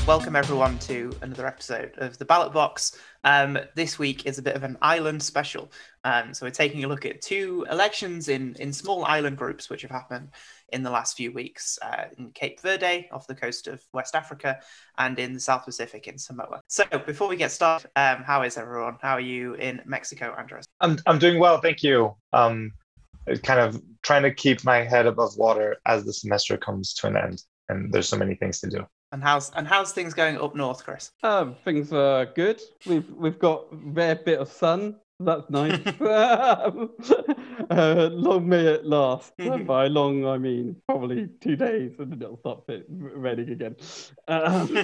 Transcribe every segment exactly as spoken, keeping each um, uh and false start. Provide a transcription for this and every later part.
welcome everyone to another episode of the Ballot Box. Um, this week is a bit of an island special. Um, so we're taking a look at two elections in, in small island groups which have happened in the last few weeks uh, in Cape Verde off the coast of West Africa and in the South Pacific in Samoa. So before we get started, um, how is everyone? How are you in Mexico, Andres? I'm I'm doing well, thank you. Um, kind of trying to keep my head above water as the semester comes to an end, and there's so many things to do. And how's and how's things going up north, Chris? Um, things are good. We've we've got a rare bit of sun. That's nice. uh, long may it last. And by long, I mean probably two days, and then it'll start fit, raining again. Um,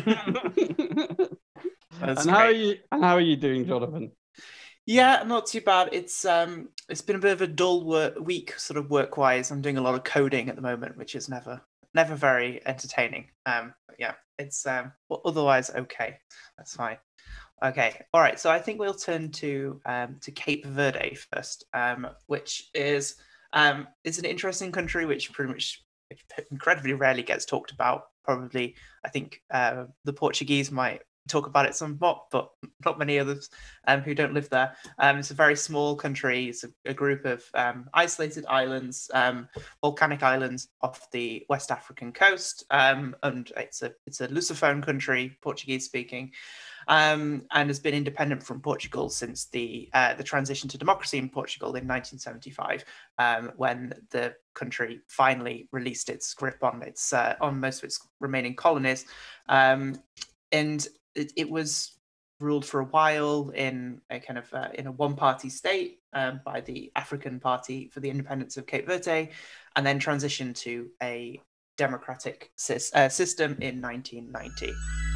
and how are you? And how are you doing, Jonathan? Yeah, not too bad. It's um, it's been a bit of a dull work week, sort of work-wise. I'm doing a lot of coding at the moment, which is never never very entertaining. Um, but yeah, it's um, well, otherwise okay. That's fine. Okay, all right. So I think we'll turn to um, to Cape Verde first, um, which is um, it's an interesting country, which pretty much incredibly rarely gets talked about. Probably, I think uh, the Portuguese might talk about it somewhat, but not many others um, who don't live there. Um, it's a very small country. It's a, a group of um, isolated islands, um, volcanic islands off the West African coast, um, and it's a it's a Lusophone country, Portuguese speaking, um, and has been independent from Portugal since the uh, the transition to democracy in Portugal in nineteen seventy-five, um, when the country finally released its grip on its uh, on most of its remaining colonies, um, and It, it was ruled for a while in a kind of uh, in a one-party state um, by the African Party for the Independence of Cape Verde, and then transitioned to a democratic sy- uh, system in nineteen ninety.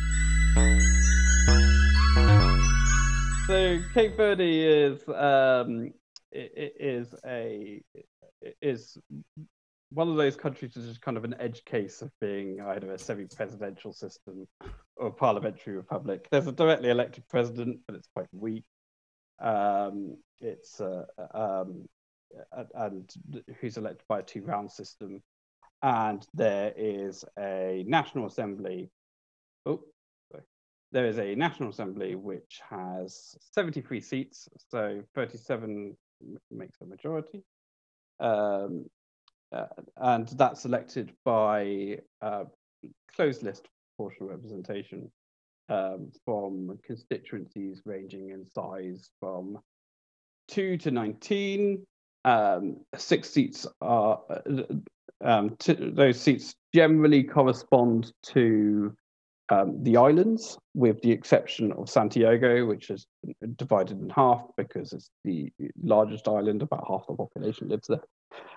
So Cape Verde is um, it, it is a it is one of those countries that is kind of an edge case of being either a semi-presidential system or a parliamentary republic. There's a directly elected president, but it's quite weak. Um, it's uh, um, and who's elected by a two-round system, and there is a national assembly. Oh, sorry. There is a national assembly which has seventy-three seats, so thirty-seven makes a majority. Um, Uh, and that's elected by uh, closed list proportional representation um, from constituencies ranging in size from two to nineteen. Um, six seats are, um, t- those seats generally correspond to um, the islands, with the exception of Santiago, which is divided in half because it's the largest island, about half the population lives there.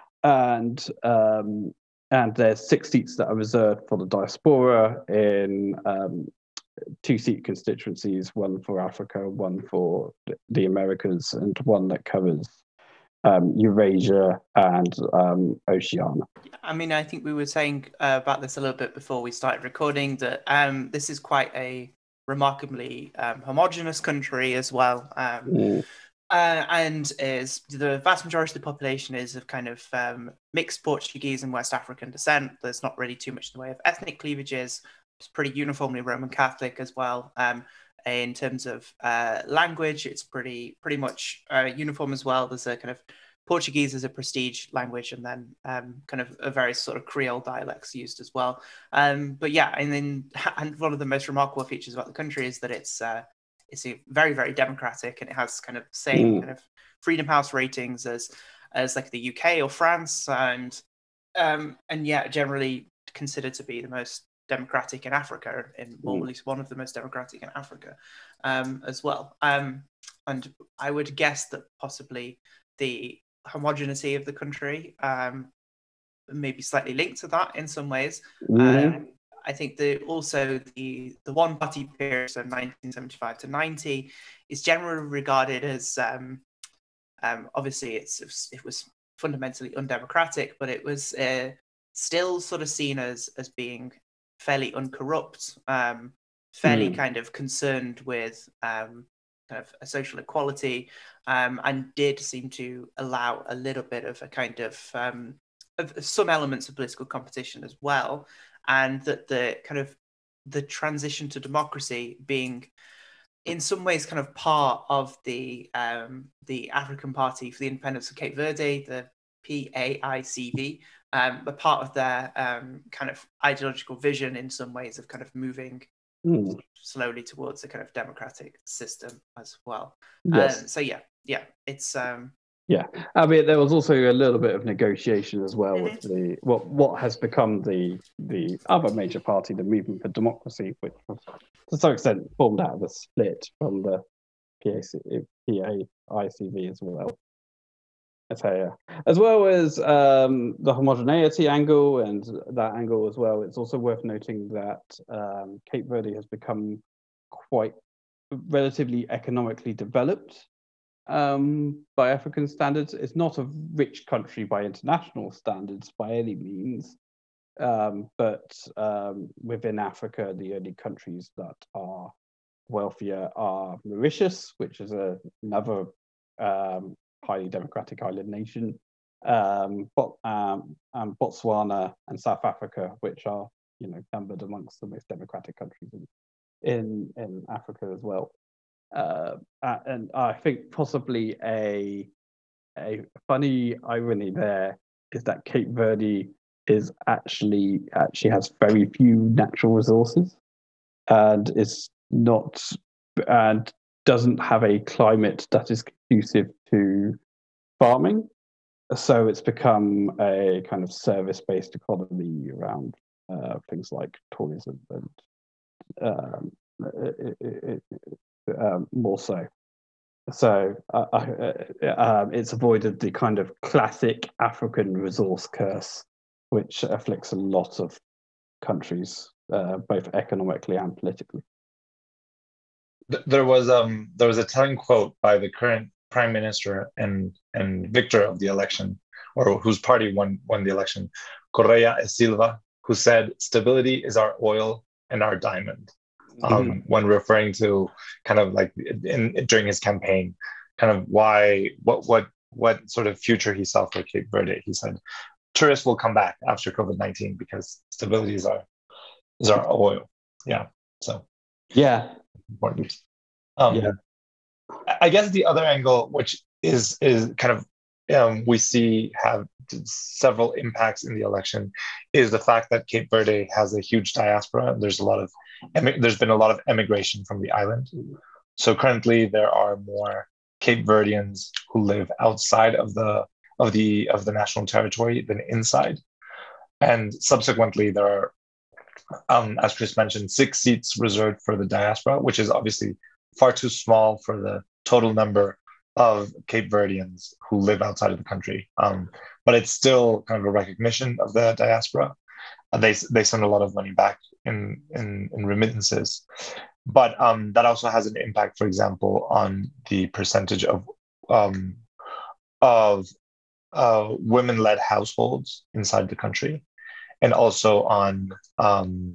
And um, and there's six seats that are reserved for the diaspora in um, two-seat constituencies, one for Africa, one for the Americas, and one that covers um, Eurasia and um, Oceania. I mean, I think we were saying uh, about this a little bit before we started recording, that um, this is quite a remarkably um, homogenous country as well. Um, Mm. Uh, and is the vast majority of the population is of kind of um, mixed Portuguese and West African descent. There's not really too much in the way of ethnic cleavages. It's pretty uniformly Roman Catholic as well. Um, in terms of uh, language, it's pretty pretty much uh, uniform as well. There's a kind of Portuguese as a prestige language, and then um, kind of a various sort of Creole dialects used as well. Um, but yeah, and then and one of the most remarkable features about the country is that it's uh, it's very, very democratic, and it has kind of same Mm. kind of Freedom House ratings as as like the U K or France, and um, and yeah, generally considered to be the most democratic in Africa, and or Mm. at least one of the most democratic in Africa um, as well. Um, and I would guess that possibly the homogeneity of the country um, may be slightly linked to that in some ways. Mhm. Um, I think the also the the one party period, so nineteen seventy-five to ninety, is generally regarded as um, um, obviously it's it was fundamentally undemocratic, but it was uh, still sort of seen as as being fairly uncorrupt, um, fairly Mm. kind of concerned with um, kind of a social equality, um, and did seem to allow a little bit of a kind of, um, of some elements of political competition as well, and that the kind of the transition to democracy being in some ways kind of part of the um, the African Party for the Independence of Cape Verde, the P A I C V, um, a part of their um, kind of ideological vision in some ways of kind of moving Mm. slowly towards a kind of democratic system as well. Yes. Um, so yeah, yeah, it's um, Yeah, I mean, there was also a little bit of negotiation as well Mhm. with the what what has become the the other major party, the Movement for Democracy, which was to some extent formed out of a split from the P A C, P A I C V as well. So, yeah. As well as um, the homogeneity angle and that angle as well, it's also worth noting that um, Cape Verde has become quite relatively economically developed um, by African standards. It's not a rich country by international standards by any means, um, but um, within Africa, the only countries that are wealthier are Mauritius, which is a, another um, highly democratic island nation, um, but, um, and Botswana and South Africa, which are, you know, numbered amongst the most democratic countries in in, in Africa as well. Uh, and I think possibly a a funny irony there is that Cape Verde is actually actually has very few natural resources and is not and doesn't have a climate that is conducive to farming. So it's become a kind of service-based economy around uh, things like tourism and um, it, it, it, um, more so. So uh, uh, um, it's avoided the kind of classic African resource curse, which afflicts a lot of countries, uh, both economically and politically. There was um there was a telling quote by the current prime minister and and victor of the election, or whose party won won the election, Correa e Silva, who said, "Stability is our oil and our diamond." Um, mm-hmm. When referring to kind of like in, during his campaign, kind of why what what what sort of future he saw for Cape Verde. He said, "Tourists will come back after COVID nineteen because stability is our is our oil." Yeah. So yeah. Important. Um, yeah. I guess the other angle, which is is kind of um, we see have several impacts in the election, is the fact that Cape Verde has a huge diaspora. There's a lot of there's been a lot of emigration from the island. So currently there are more Cape Verdeans who live outside of the of the of the national territory than inside, and subsequently there are. Um, as Chris mentioned, six seats reserved for the diaspora, which is obviously far too small for the total number of Cape Verdeans who live outside of the country. Um, but it's still kind of a recognition of the diaspora. Uh, they they send a lot of money back in in, in remittances, but um, that also has an impact, for example, on the percentage of um, of uh, women-led households inside the country. And also on um,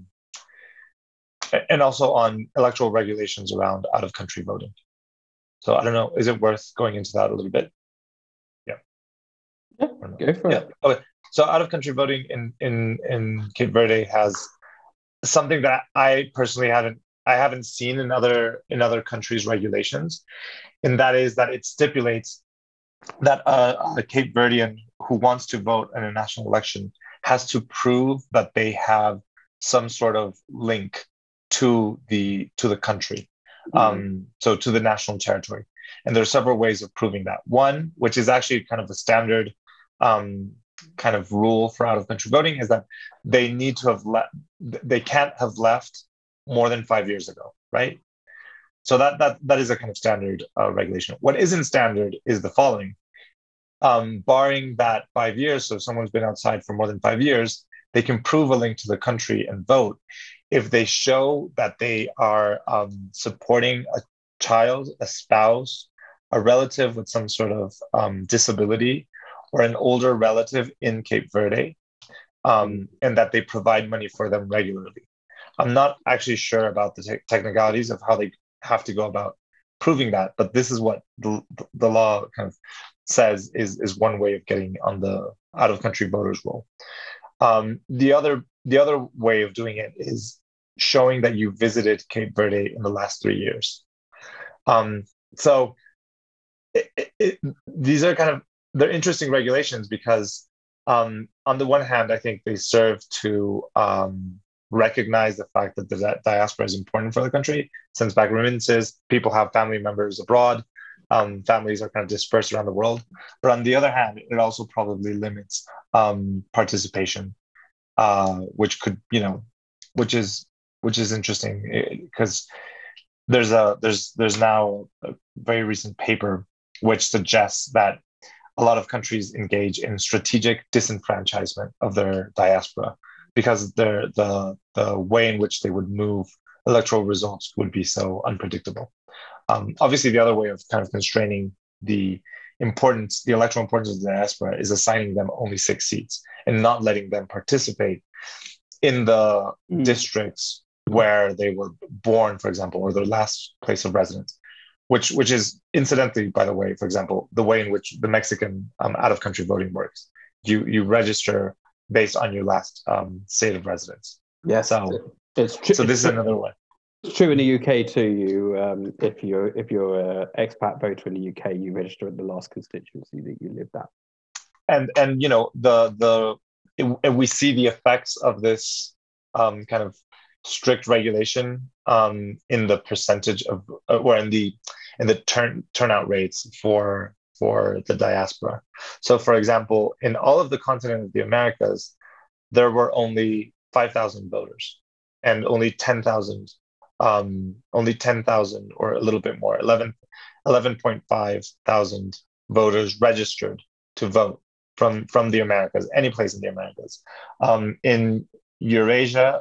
and also on electoral regulations around out-of-country voting. So I don't know, is it worth going into that a little bit? Yeah. Yeah, go for yeah. it. Okay. So out-of-country voting in in in Cape Verde has something that I personally haven't I haven't seen in other in other countries' regulations, and that is that it stipulates that a, a Cape Verdean who wants to vote in a national election has to prove that they have some sort of link to the to the country, mm-hmm. um, so to the national territory. And there are several ways of proving that. One, which is actually kind of a standard um, kind of rule for out-of-country voting, is that they need to have left. They can't have left more than five years ago, right? So that that that is a kind of standard uh, regulation. What isn't standard is the following. Um, barring that five years, so if someone's been outside for more than five years, they can prove a link to the country and vote if they show that they are um, supporting a child, a spouse, a relative with some sort of um, disability, or an older relative in Cape Verde, um, and that they provide money for them regularly. I'm not actually sure about the te- technicalities of how they have to go about proving that, but this is what the, the law kind of says is, is one way of getting on the out-of-country voters roll. Um, the other the other way of doing it is showing that you visited Cape Verde in the last three years. Um, so it, it, it, these are kind of they're interesting regulations because um, on the one hand, I think they serve to um, recognize the fact that the diaspora is important for the country. Since back remittances, people have family members abroad. Um, families are kind of dispersed around the world. But on the other hand, it also probably limits um, participation, uh, which could, you know, which is which is interesting because there's a there's there's now a very recent paper which suggests that a lot of countries engage in strategic disenfranchisement of their diaspora because the the the way in which they would move electoral results would be so unpredictable. Um, obviously, the other way of kind of constraining the importance, the electoral importance of the diaspora, is assigning them only six seats and not letting them participate in the mm. districts where they were born, for example, or their last place of residence. Which, which is incidentally, by the way, for example, the way in which the Mexican um, out-of-country voting works. You you register based on your last um, state of residence. Yes, so it's true. So this is another way. It's true in the U K too. You, um, if you're if you're an expat voter in the U K, you register at the last constituency that you lived at. And and you know the the it, we see the effects of this um, kind of strict regulation um, in the percentage of uh, or in the in the turn turnout rates for for the diaspora. So, for example, in all of the continent of the Americas, there were only five thousand voters, and only ten thousand, um, only ten thousand or a little bit more, eleven, eleven point five thousand voters registered to vote from from the Americas, any place in the Americas. Um, in Eurasia,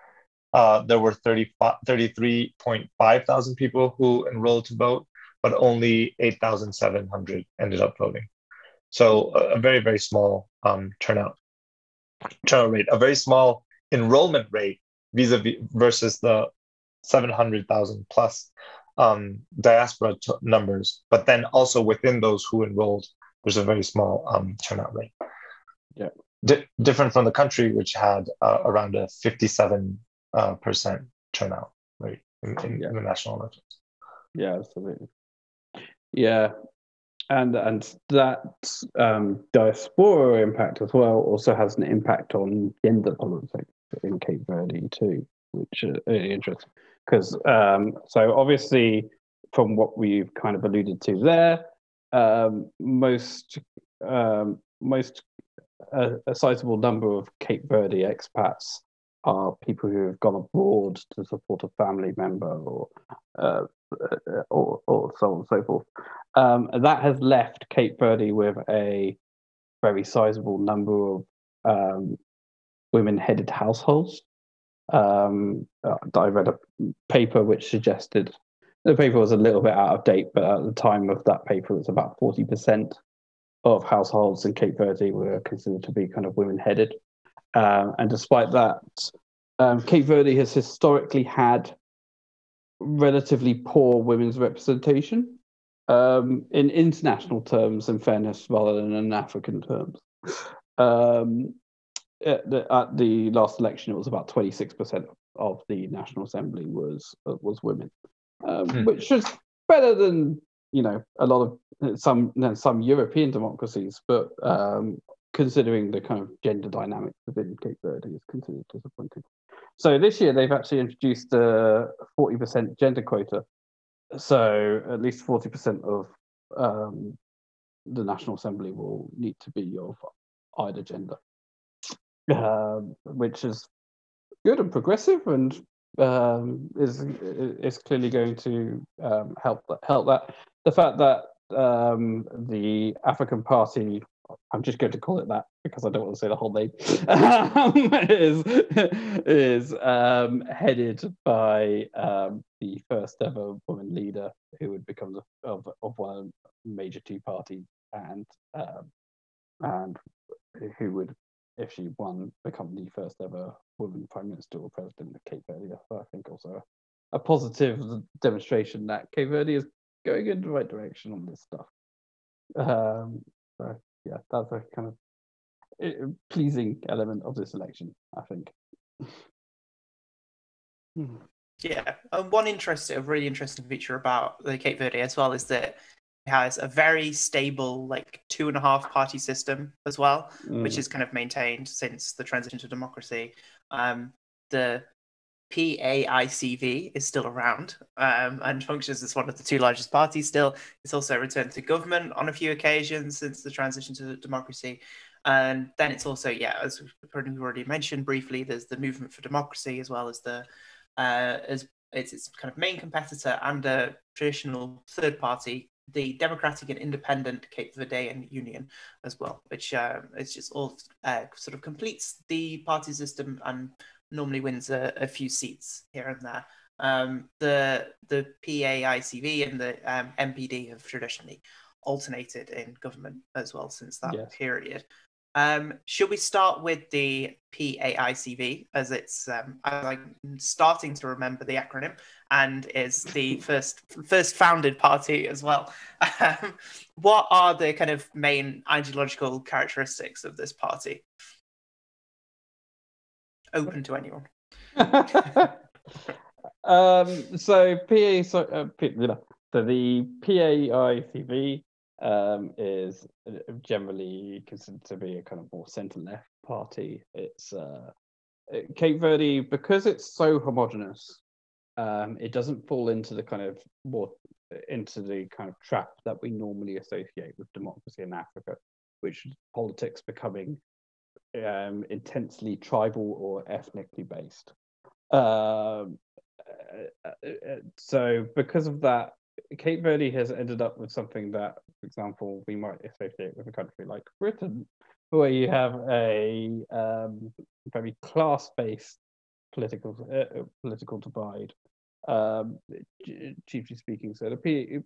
Uh, there were thirty-three point five thousand people who enrolled to vote, but only eight thousand seven hundred ended up voting. So a, a very, very small um, turnout, turnout rate, a very small enrollment rate vis-a-vis versus the seven hundred thousand plus um, diaspora t- numbers. But then also within those who enrolled, there's a very small um, turnout rate. Yeah. D- different from the country, which had uh, around a fifty-seven Uh, percent turnout rate in, in, yeah. in the national elections. Yeah, absolutely. Yeah, and and that um, diaspora impact as well also has an impact on gender politics in Cape Verde too, which is really interesting. Because um, so obviously, from what we've kind of alluded to there, um, most um, most uh, a sizable number of Cape Verde expats are people who have gone abroad to support a family member or uh, or, or so on and so forth. Um, and that has left Cape Verde with a very sizable number of um, women-headed households. Um, I read a paper which suggested, the paper was a little bit out of date, but at the time of that paper, it was about forty percent of households in Cape Verde were considered to be kind of women-headed. Um, and despite that, um, Cape Verde has historically had relatively poor women's representation um, in international terms, in fairness, rather than in African terms. Um, at, the, at the last election, it was about twenty-six percent of the National Assembly was uh, was women, um, hmm. which is better than you know a lot of some some European democracies, but um, considering the kind of gender dynamics within Cape Verde is considered disappointing. So this year they've actually introduced a forty percent gender quota. So at least forty percent of um, the National Assembly will need to be of either gender, um, which is good and progressive, and um, is is clearly going to um, help help that. The fact that um, the African Party, I'm just going to call it that because I don't want to say the whole name, is is um, headed by um, the first ever woman leader who would become the, of of one of the major two parties, and um, and who would, if she won, become the first ever woman prime minister or president of Cape Verde. I think also a positive demonstration that Cape Verde is going in the right direction on this stuff. Um, so yeah, that's a kind of pleasing element of this election, I think. Yeah, and one interesting, a really interesting feature about the Cape Verde as well is that it has a very stable, like two and a half party system as well, Mm. which is kind of maintained since the transition to democracy. Um, the P A I C V is still around um, and functions as one of the two largest parties still. It's also returned to government on a few occasions since the transition to democracy. And then it's also, yeah, as we've already mentioned briefly, there's the Movement for Democracy as well as the, uh, as it's its kind of main competitor and a traditional third party, the Democratic and Independent Cape Verdean Union as well, which uh, is just all uh, sort of completes the party system and normally wins a, a few seats here and there. Um, the the P A I C V and the um, M P D have traditionally alternated in government as well since that Yes. period. Um, should we start with the P A I C V, as it's um, I'm starting to remember the acronym, and is the first first founded party as well. Um, what are the kind of main ideological characteristics of this party? Open to anyone. um, so P A, so, uh, P, so the P A I C V um, is generally considered to be a kind of more centre-left party. It's uh, Cape Verde, because it's so homogenous, um, it doesn't fall into the kind of more into the kind of trap that we normally associate with democracy in Africa, which is politics becoming um, intensely tribal or ethnically based. Um, uh, uh, so because of that, Cape Verde has ended up with something that, for example, we might associate with a country like Britain, where you have a um, very class-based political uh, political divide. Um, chiefly speaking, so the P-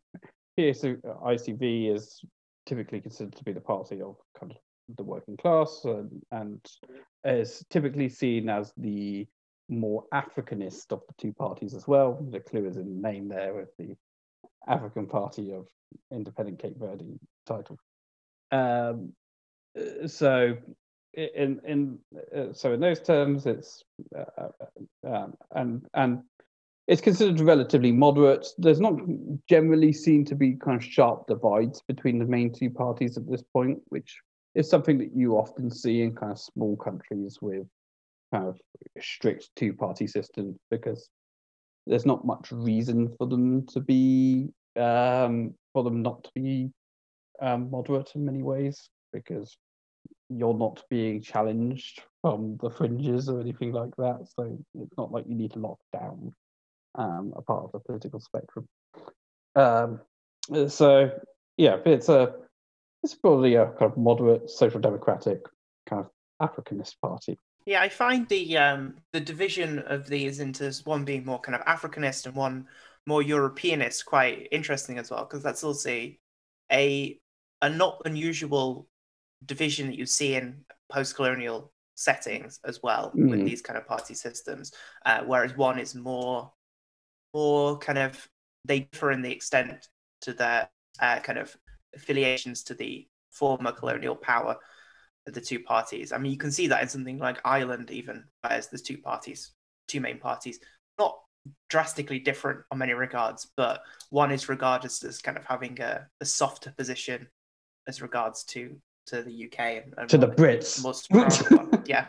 PAICV is typically considered to be the party of kind of the working class, and, and is typically seen as the more Africanist of the two parties as well. The clue is in the name there with the African Party of Independent Cape Verde title. Um, so in in uh, so in those terms, it's uh, um, and and it's considered relatively moderate. There's not generally seen to be kind of sharp divides between the main two parties at this point, which is something that you often see in kind of small countries with kind of strict two-party systems, because there's not much reason for them to be um, for them not to be um, moderate in many ways, because you're not being challenged from the fringes or anything like that. So it's not like you need to lock down um, a part of the political spectrum. Um, so yeah, it's a it's probably a kind of moderate social democratic kind of Africanist party. Yeah, I find the um, the division of these into one being more kind of Africanist and one more Europeanist quite interesting as well, because that's also a a not unusual division that you see in post-colonial settings as well mm. with these kind of party systems, uh, whereas one is more more kind of they differ in the extent to their uh, kind of affiliations to the former colonial power. The two parties. I mean, you can see that in something like Ireland, even, whereas there's two parties, two main parties, not drastically different on many regards, but one is regarded as kind of having a, a softer position as regards to to the U K and, and to the Brits. More stronger one. Yeah.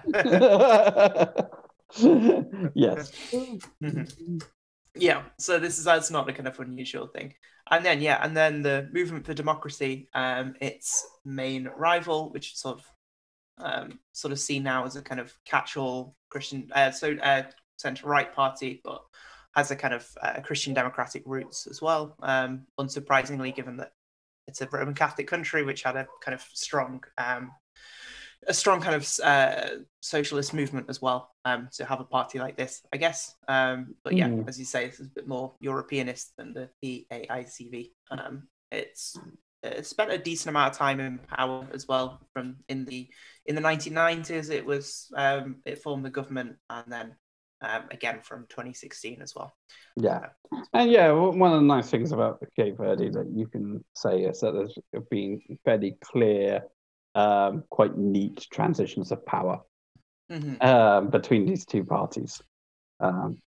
Yes. Mm-hmm. Yeah. So this is that's not a kind of unusual thing. And then yeah, and then the Movement for Democracy, um, its main rival, which is sort of Um, sort of seen now as a kind of catch-all Christian, uh, so uh, centre-right party, but has a kind of uh, Christian democratic roots as well. Um, unsurprisingly, given that it's a Roman Catholic country, which had a kind of strong, um, a strong kind of uh, socialist movement as well. Um, to have a party like this, I guess. Um, but yeah, mm. as you say, it's a bit more Europeanist than the P A I C V. Um, it's It spent a decent amount of time in power as well. From in the in the nineteen nineties, it was um, it formed the government, and then um, again from twenty sixteen as well. Yeah, uh, and yeah, one of the nice things about the Cape Verde that you can say is that there's been fairly clear, um, quite neat transitions of power mm-hmm. um, between these two parties. Um,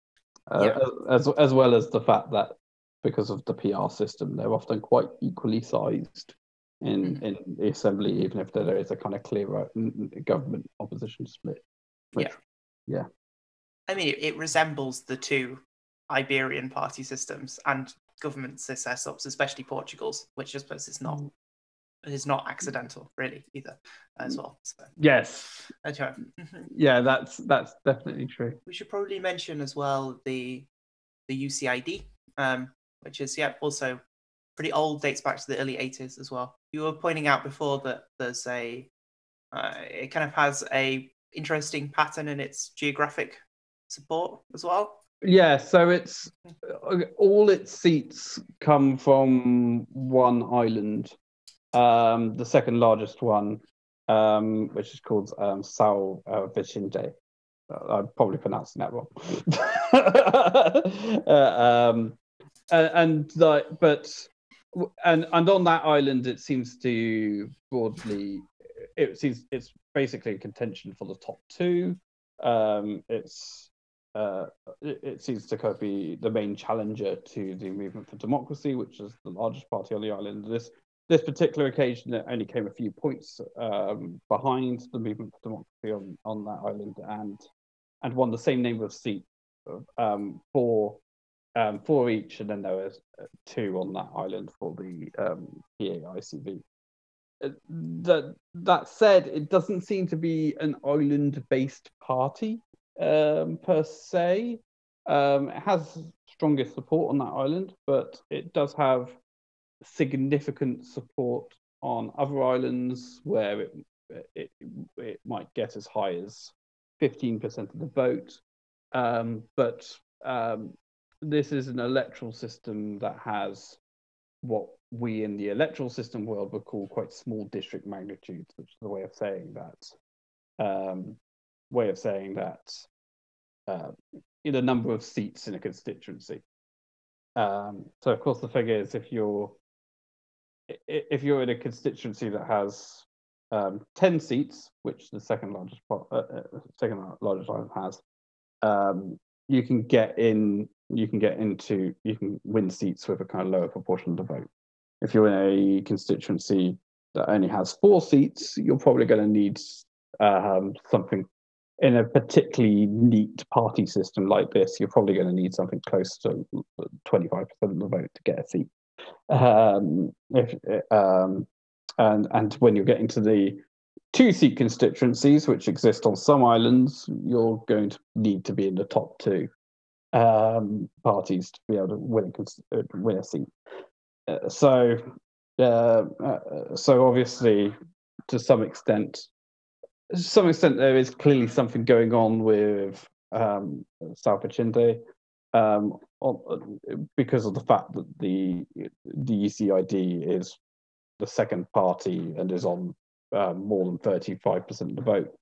uh, Yeah. as as well as the fact that because of the P R system, they're often quite equally sized in Mhm. in the assembly, even if there is a kind of clear uh, government opposition split. Which, Yeah. yeah. I mean, it, it resembles the two Iberian party systems and government setups, especially Portugal's, which I suppose is not it is not accidental, really, either, as well. So, Yes. anyway. Yeah, that's that's definitely true. We should probably mention as well the the U C I D, um, which is yeah also pretty old, dates back to the early eighties as well. You were pointing out before that there's a uh, it kind of has a interesting pattern in its geographic support as well. Yeah, so it's all its seats come from one island, um, the second largest one, um, which is called um, São uh, Vicente. I'm probably pronouncing that wrong. uh, um, and the, but and and on that island, it seems to broadly, it seems it's basically a contention for the top two. Um, it's uh, it, it seems to kind of be the main challenger to the Movement for Democracy, which is the largest party on the island. This this particular occasion, it only came a few points um, behind the Movement for Democracy on, on that island, and and won the same number of seats, um, four um, four each, and then there was two on that island for the um, P A I C V. That that said, it doesn't seem to be an island-based party um, per se. Um, it has strongest support on that island, but it does have significant support on other islands where it it, it might get as high as fifteen percent of the vote. Um, but um, this is an electoral system that has what we in the electoral system world would call quite small district magnitudes, which is the way of saying that. Um, way of saying that uh, in a number of seats in a constituency. Um, so of course the figure is if you're if you're in a constituency that has um, ten seats, which the second largest uh, second largest island has, um, you can get in. You can get into. You can win seats with a kind of lower proportion of the vote. If you're in a constituency that only has four seats, you're probably going to need um, something in a particularly neat party system like this. You're probably going to need something close to twenty-five percent of the vote to get a seat. Um, if, um, and and when you're getting to the two-seat constituencies, which exist on some islands, you're going to need to be in the top two um, parties to be able to win a, win a seat. Uh, so, uh, uh, so obviously, to some extent, to some extent, there is clearly something going on with um, São Vicente. Um, on, because of the fact that the the U C I D is the second party and is on um, more than thirty-five percent of the vote,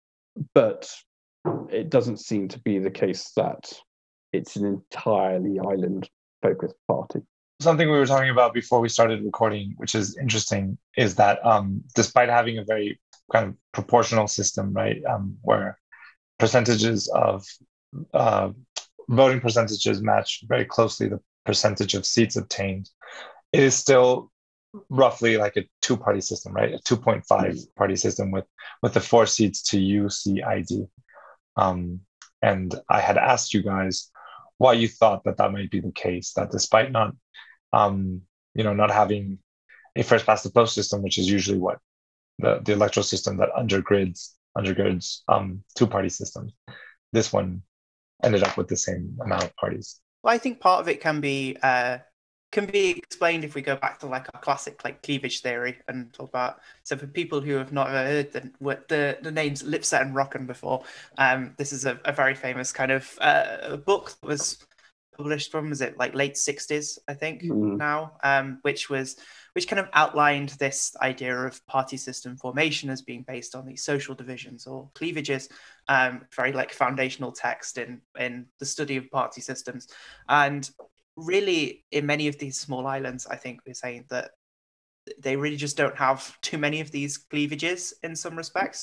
but it doesn't seem to be the case that it's an entirely island-focused party. Something we were talking about before we started recording, which is interesting, is that um, despite having a very kind of proportional system, right, um, where percentages of uh, voting percentages match very closely the percentage of seats obtained, it is still roughly like a two-party system, right? A two point five party system with with the four seats to U C I D. Um, and I had asked you guys why you thought that that might be the case, that despite not, um, you know, not having a first past the post system, which is usually what the, the electoral system that undergirds undergirds um, two-party systems, this one ended up with the same amount of parties. Well, I think part of it can be uh, can be explained if we go back to like our classic like cleavage theory and talk about. So for people who have not heard the the, the names Lipset and Rocken before, um, this is a, a very famous kind of uh, book that was published from, was it like late sixties, I think, mm. now, um, which was which kind of outlined this idea of party system formation as being based on these social divisions or cleavages, um, very like foundational text in in the study of party systems. And really, in many of these small islands, I think we're saying that they really just don't have too many of these cleavages in some respects.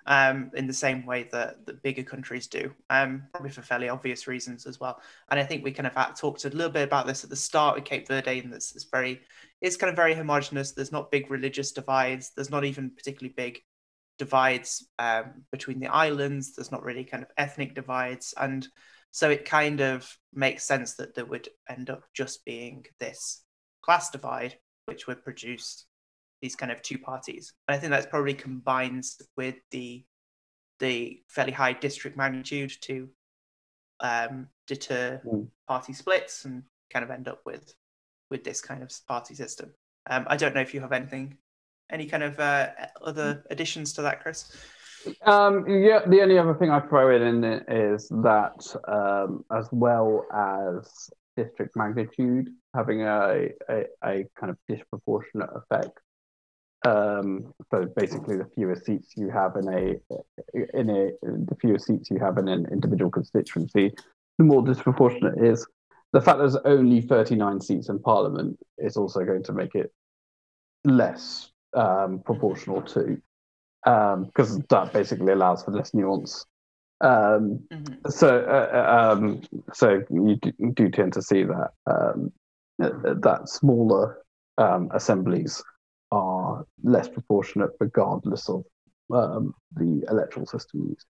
um, in the same way that the bigger countries do, um, probably for fairly obvious reasons as well. And I think we kind of had talked a little bit about this at the start with Cape Verde, and this is very, it's kind of very homogenous. There's not big religious divides. There's not even particularly big divides um, between the islands. There's not really kind of ethnic divides. And so it kind of makes sense that there would end up just being this class divide, which would produce these kind of two parties. And I think that's probably combines with the the fairly high district magnitude to um, deter mm. party splits and kind of end up with with this kind of party system. Um, I don't know if you have anything, any kind of uh, other additions to that, Chris? Um, yeah, the only other thing I throw in is that um, as well as district magnitude having a, a, a kind of disproportionate effect. Um, so basically, the fewer seats you have in a in a the fewer seats you have in an individual constituency, the more disproportionate it is. The fact there's only thirty-nine seats in Parliament is also going to make it less um, proportional too, because um, that basically allows for less nuance. Um, mm-hmm. So, uh, um, so you do, you do tend to see that um, that smaller um, assemblies are less proportionate regardless of um, the electoral system used.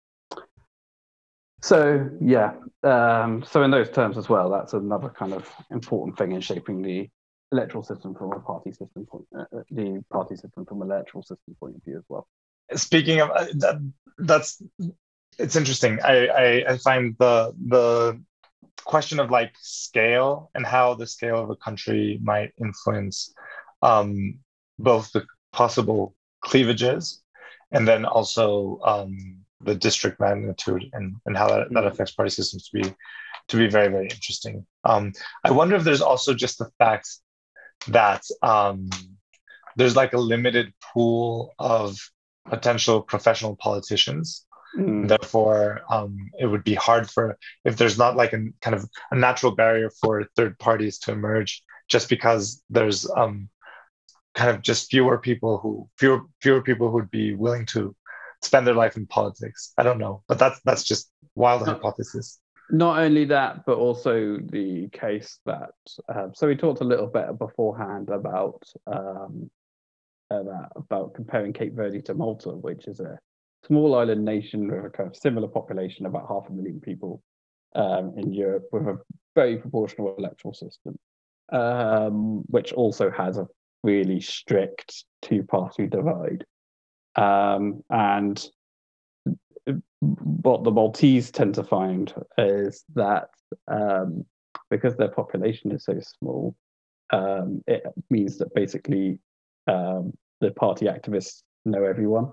So yeah, um, so in those terms as well, that's another kind of important thing in shaping the electoral system from a party system point, uh, the party system from an electoral system point of view as well. Speaking of uh, that, that's it's interesting. I, I I find the the question of like scale and how the scale of a country might influence um, both the possible cleavages and then also um, the district magnitude and, and how that, that affects party systems to be to be very, very interesting. Um, I wonder if there's also just the fact that um, there's like a limited pool of potential professional politicians. Mm. Therefore, um, it would be hard for, if there's not like a kind of a natural barrier for third parties to emerge, just because there's um, kind of just fewer people who fewer fewer people who would be willing to spend their life in politics. I don't know, but that's that's just wild not, hypothesis. Not only that, but also the case that uh, so we talked a little bit beforehand about um, about, about comparing Cape Verde to Malta, which is a small island nation with a kind of similar population, about half a million people um, in Europe, with a very proportional electoral system, um, which also has a really strict two-party divide. Um, and what the Maltese tend to find is that um, because their population is so small, um, it means that basically um, the party activists know everyone.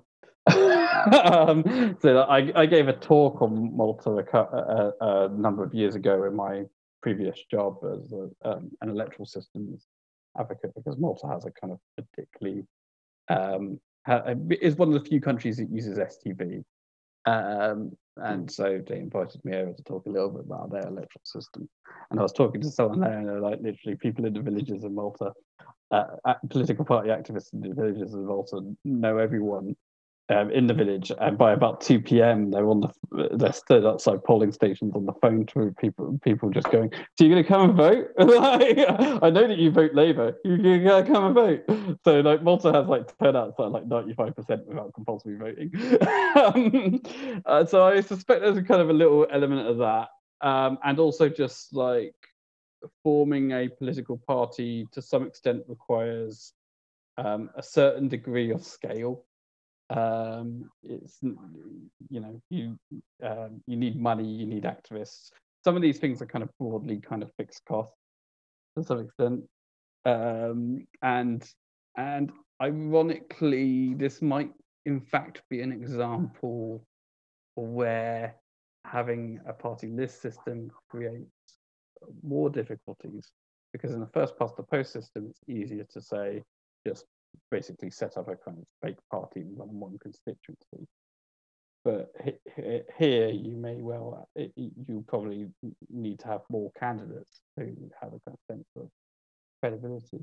um, so I, I gave a talk on Malta a, a, a number of years ago in my previous job as a, um, an electoral systems advocate, because Malta has a kind of particularly um, ha, is one of the few countries that uses S T B, um, and so they invited me over to talk a little bit about their electoral system. And I was talking to someone there, and they're like, literally, people in the villages in Malta, uh, political party activists in the villages in Malta know everyone Um, in the village, and by about two p.m. they're on the they're stood outside polling stations on the phone to people people just going, so you're going to come and vote? I know that you vote Labour, you're going to come and vote. So like Malta has like turnouts at like ninety-five percent without compulsory voting. um, uh, so I suspect there's a kind of a little element of that, um, and also just like forming a political party to some extent requires um, a certain degree of scale. Um, it's, you know, you um, you need money, you need activists. Some of these things are kind of broadly kind of fixed costs to some extent, um, and and ironically, this might in fact be an example where having a party list system creates more difficulties, because in the first past the post system, it's easier to say just basically set up a kind of fake party and run one constituency. But here you may well, you probably need to have more candidates who have a kind of sense of credibility.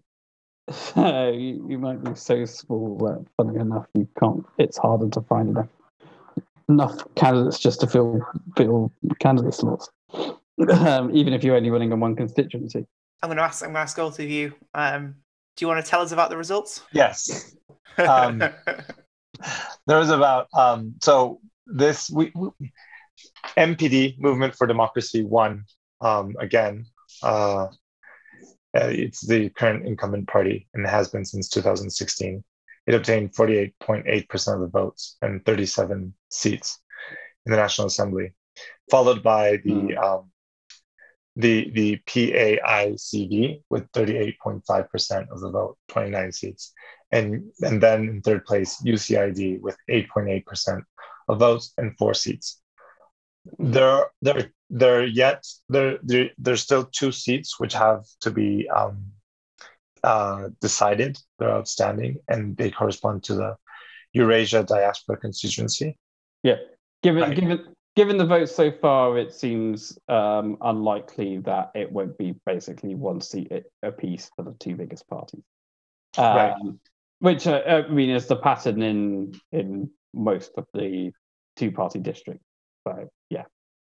So you, you might be so small that, funny enough, you can't, it's harder to find enough enough candidates just to fill fill candidate slots, um, even if you're only running on one constituency. I'm going to ask. I'm going to ask both of you. Um, do you want to tell us about the results? Yes. Um, there was about um, so this we, we M P D, Movement for Democracy, won um, again. Uh, it's the current incumbent party and it has been since two thousand sixteen. It obtained forty-eight point eight percent of the votes and thirty-seven seats in the National Assembly, followed by the mm. um, the the P A I C V with thirty-eight point five percent of the vote, twenty-nine seats, and and then in third place U C I D with eight point eight percent of votes and four seats. There there there yet there, there there's still two seats which have to be um, uh, decided. They're outstanding, and they correspond to the Eurasia diaspora constituency. Yeah, given right. given. Given the votes so far, it seems um, unlikely that it won't be basically one seat apiece for the two biggest parties. Um, right. Which, uh, I mean, is the pattern in in most of the two-party districts. So, yeah.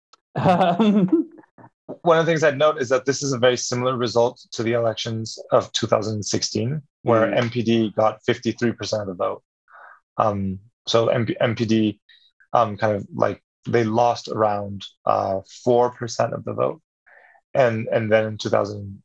One of the things I'd note is that this is a very similar result to the elections of two thousand sixteen, where mm. M P D got fifty-three percent of the vote. Um, so M P- M P D um, kind of like they lost around uh, four percent of the vote. And and then in two thousand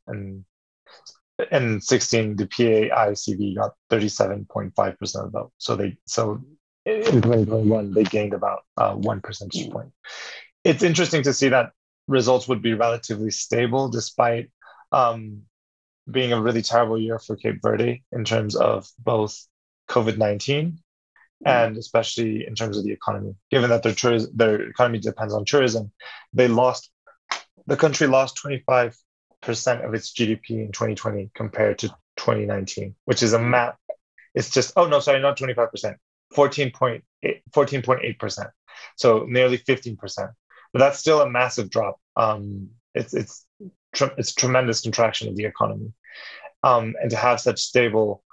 sixteen, the P A I C V got thirty-seven point five percent of the vote. So they so in twenty twenty-one, they gained about uh, one percentage point. It's interesting to see that results would be relatively stable despite um, being a really terrible year for Cape Verde in terms of both COVID nineteen and especially in terms of the economy. Given that their tourism, their economy depends on tourism, they lost, the country lost twenty-five percent of its G D P in twenty twenty compared to twenty nineteen, which is a map. It's just, oh no, sorry, not twenty-five percent, fourteen point eight percent. So nearly fifteen percent. But that's still a massive drop. Um, it's it's tre- it's tremendous contraction of the economy. Um, and to have such stable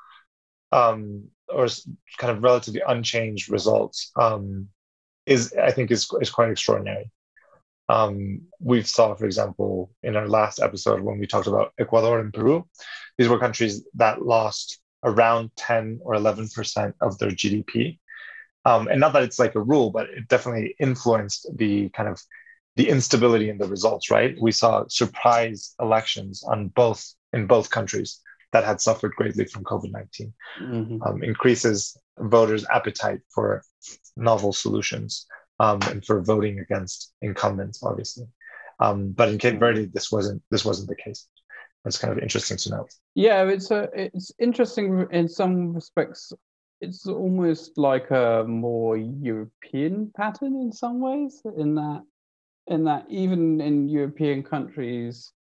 um, or kind of relatively unchanged results um, is, I think, is is quite extraordinary. Um, we saw, for example, in our last episode when we talked about Ecuador and Peru, these were countries that lost around ten or eleven percent of their G D P. Um, and not that it's like a rule, but it definitely influenced the kind of the instability in the results, right? We saw surprise elections on both in both countries that had suffered greatly from COVID nineteen. Mm-hmm. Um, increases voters' appetite for novel solutions um, and for voting against incumbents, obviously. Um, but in Cape Verde, this wasn't this wasn't the case. It's kind of interesting to note. Yeah, it's a, it's interesting in some respects. It's almost like a more European pattern in some ways, in that in that even in European countries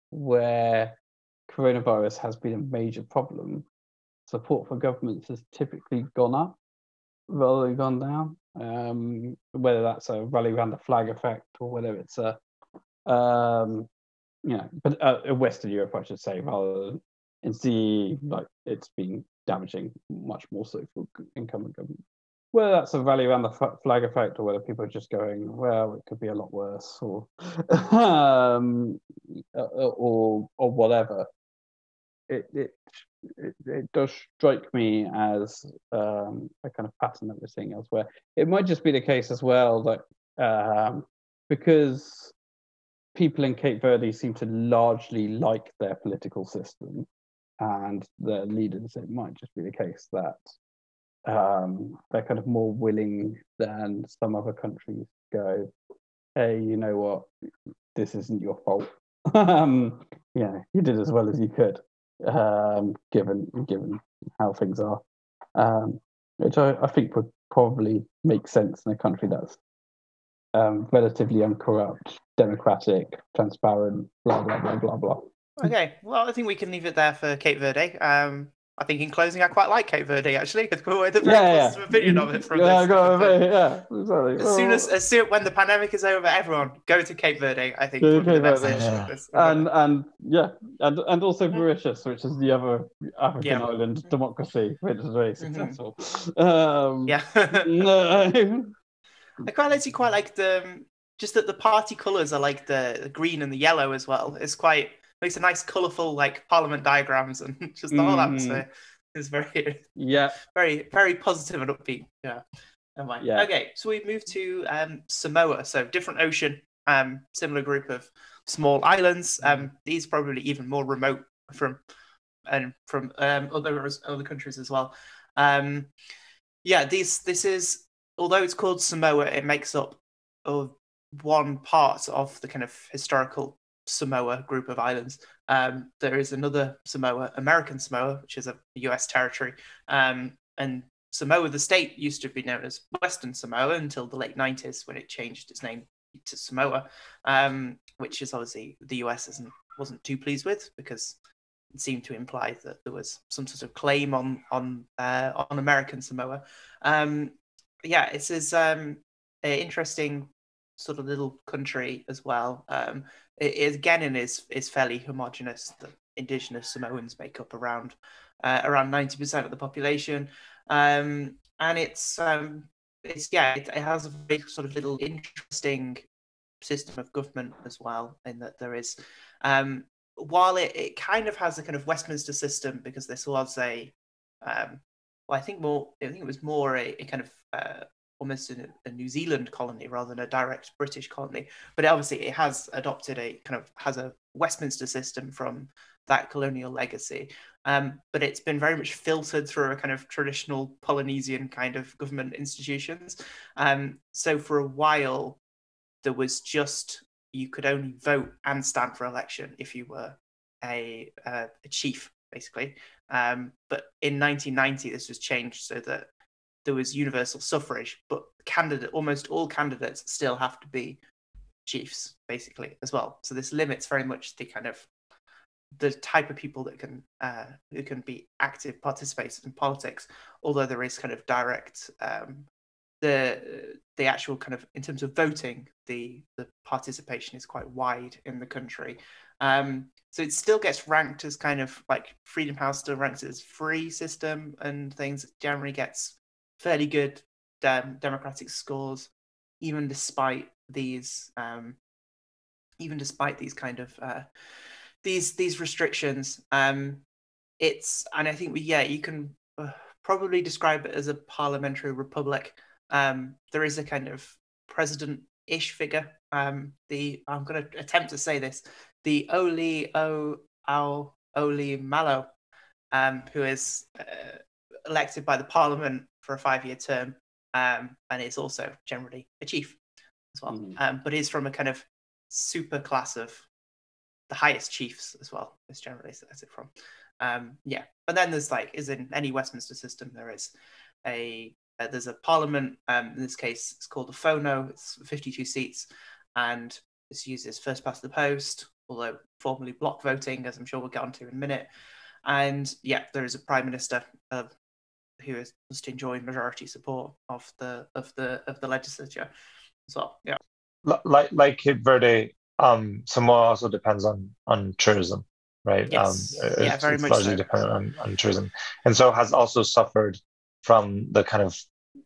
where coronavirus has been a major problem, support for governments has typically gone up rather than gone down. Um, whether that's a rally around the flag effect or whether it's a, um, you know, but uh, Western Europe, I should say, rather than in C E, like it's been damaging much more so for incumbent government. Whether that's a rally around the f- flag effect or whether people are just going, well, it could be a lot worse, or um, or or whatever. It, it it it does strike me as um, a kind of pattern that we're seeing elsewhere. It might just be the case as well that um, because people in Cape Verde seem to largely like their political system and their leaders, it might just be the case that um, they're kind of more willing than some other countries go, hey, you know what, this isn't your fault. um, yeah, you did as well as you could, um, given given how things are, um, which I, I think would probably make sense in a country that's um, relatively uncorrupt, democratic, transparent, blah, blah, blah, blah, blah. Okay, well, I think we can leave it there for Cape Verde. Um, I think in closing, I quite like Cape Verde, actually. It's cool. I had a very yeah, positive yeah. opinion of it from yeah, this. got a, yeah, exactly. As soon as, as soon when the pandemic is over, everyone go to Cape Verde. I think Go would be the Cape message. Verde. Of this. And and yeah, and and also Mauritius, which is the other African Yeah. island democracy, which is very successful. Mm-hmm. Um, yeah. no, I quite actually quite like the um, just that the party colours are like the, the green and the yellow as well. It's quite makes a nice colourful like parliament diagrams and just the whole Mhm. atmosphere is very Yeah. very very positive and upbeat. Yeah. Never mind. Yeah. Okay, so we move to um, Samoa. So different ocean, um, similar group of small islands. Um, these probably even more remote from and from um, other other countries as well. Um, yeah, these this is although it's called Samoa, it makes up of one part of the kind of historical Samoa group of islands. Um, there is another Samoa, American Samoa, which is a U S territory, um, and Samoa, the state, used to be known as Western Samoa until the late nineties when it changed its name to Samoa, um, which is obviously the U S isn't, wasn't too pleased with because it seemed to imply that there was some sort of claim on on uh, on American Samoa. Um, yeah, it's is um, an interesting sort of little country as well. Um, it, it again is is fairly homogenous. The indigenous Samoans make up around uh, around ninety percent of the population. Um, and it's um, it's yeah, it, it has a very sort of little interesting system of government as well, in that there is, um, while it, it kind of has a kind of Westminster system because this was a, um, well, I think more, I think it was more a, a kind of uh, almost a, a New Zealand colony rather than a direct British colony, but obviously it has adopted a kind of has a Westminster system from that colonial legacy. Um, but it's been very much filtered through a kind of traditional Polynesian kind of government institutions. Um, so for a while, there was just you could only vote and stand for election if you were a, uh, a chief, basically. Um, but in nineteen ninety, this was changed so that there was universal suffrage, but candidate almost all candidates still have to be chiefs, basically, as well. So this limits very much the kind of the type of people that can uh, who can be active participators in politics, although there is kind of direct um, the the actual kind of in terms of voting, the the participation is quite wide in the country. Um, so it still gets ranked as kind of like Freedom House still ranks it as free system and things. It generally gets fairly good um, democratic scores, even despite these um, even despite these kind of uh, these these restrictions. Um, it's and I think we yeah you can uh, probably describe it as a parliamentary republic. Um, there is a kind of president-ish figure. Um, the I'm going to attempt to say this: the Oli O Ao Oli Malo, um, who is uh, elected by the parliament for a five-year term, um, and is also generally a chief as well. Mhm. Um, but is from a kind of super class of the highest chiefs as well. Is generally selected from. Um, yeah, but then there's like, is in any Westminster system, there is a uh, there's a parliament. Um, in this case, it's called a Fono. It's fifty-two seats, and this uses first past the post, although formally block voting, as I'm sure we'll get onto in a minute. And yeah, there is a prime minister uh, who is must enjoy majority support of the of the of the legislature as well. Yeah, L- Like like Cape Verde, um, Samoa also depends on on tourism, right? Um, yes, yeah, it's, very it's much largely so. dependent on, on tourism, and so has also suffered from the kind of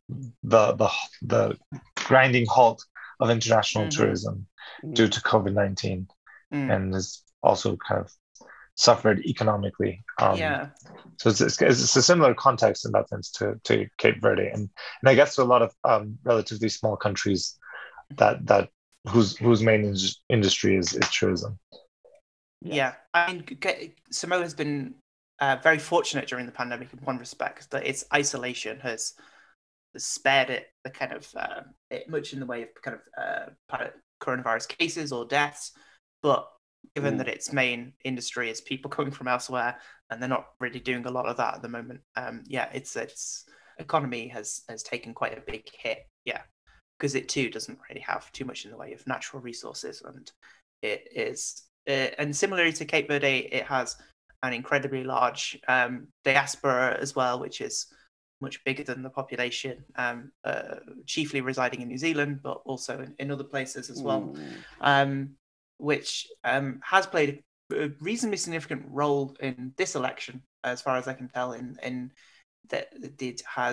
the the the grinding halt of international Mhm. tourism Mhm. due to COVID nineteen, Mm. and has also kind of suffered economically. Um, Yeah, So it's, it's, it's a similar context in that sense to, to Cape Verde, and and I guess to a lot of um, relatively small countries that that whose whose main in- industry is, is tourism. Yes. yeah. I mean, G- Samoa has been uh, very fortunate during the pandemic in one respect that its isolation has, has spared it the kind of uh, it, much in the way of kind of uh, pa- coronavirus cases or deaths, but given Mm. that its main industry is people coming from elsewhere and they're not really doing a lot of that at the moment, um, yeah, its its economy has has taken quite a big hit. Yeah, because it too doesn't really have too much in the way of natural resources, and it is uh, and similarly to Cape Verde, it has an incredibly large um, diaspora as well, which is much bigger than the population, um, uh, chiefly residing in New Zealand, but also in, in other places as well, Mm. um, which um, has played a reasonably significant role in this election, as far as I can tell. In in that it has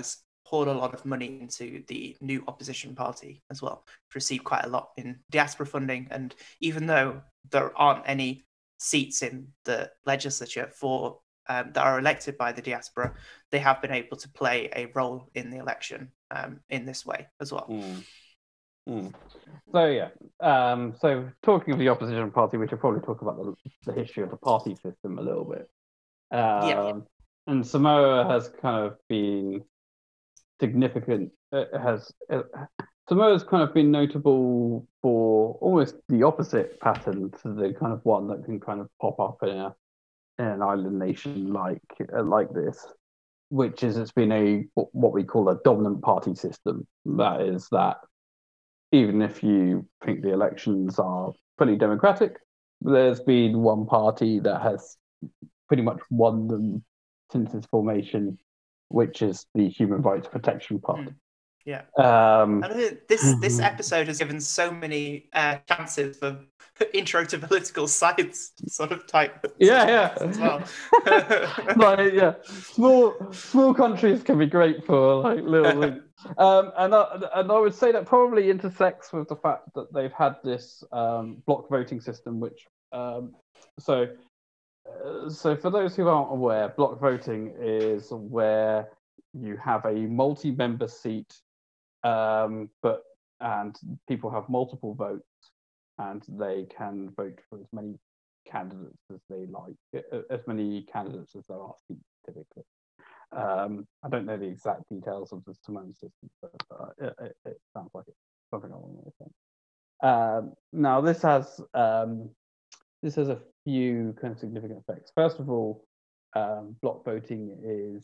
poured a lot of money into the new opposition party as well, received quite a lot in diaspora funding. And even though there aren't any seats in the legislature for um, that are elected by the diaspora, they have been able to play a role in the election um, in this way as well. Mm. Mm. So yeah, um, so talking of the opposition party, we should probably talk about the, the history of the party system a little bit. Um, yeah. And Samoa has kind of been significant. It has uh, Samoa's kind of been notable for almost the opposite pattern to the kind of one that can kind of pop up in a in an island nation like uh, like this, which is it's been a what we call a dominant party system. That is that even if you think the elections are pretty democratic, there's been one party that has pretty much won them since its formation, which is the Human Rights Protection Party. Yeah. Um, I mean, this this episode has given so many uh, chances for intro to political science sort of type. Yeah, yeah. As well. Like, yeah, small small countries can be great for like little things. Um, and I, and I would say that probably intersects with the fact that they've had this um, block voting system, which um, so. Uh, so for those who aren't aware, block voting is where you have a multi-member seat, um, but and people have multiple votes, and they can vote for as many candidates as they like, as many candidates as there are seats typically. Um, I don't know the exact details of the Samoan system, but uh, it, it, it sounds like it's something along those lines. Um, now this has um, this has a few kind of significant effects. First of all, um, block voting is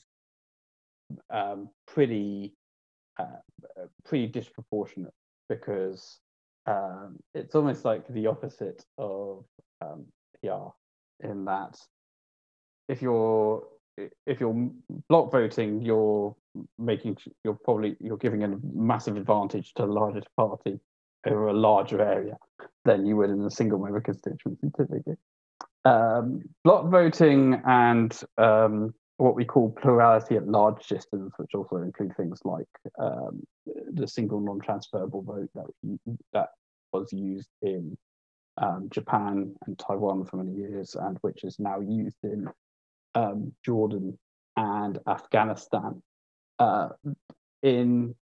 um, pretty uh, pretty disproportionate because um, it's almost like the opposite of um, P R in that if you're if you're block voting, you're making you're probably you're giving a massive advantage to the largest party over a larger area than you would in a single member constituency typically. Um, block voting and um, what we call plurality at large systems, which also include things like um, the single non-transferable vote that that was used in um, Japan and Taiwan for many years, and which is now used in um, Jordan and Afghanistan. Uh, in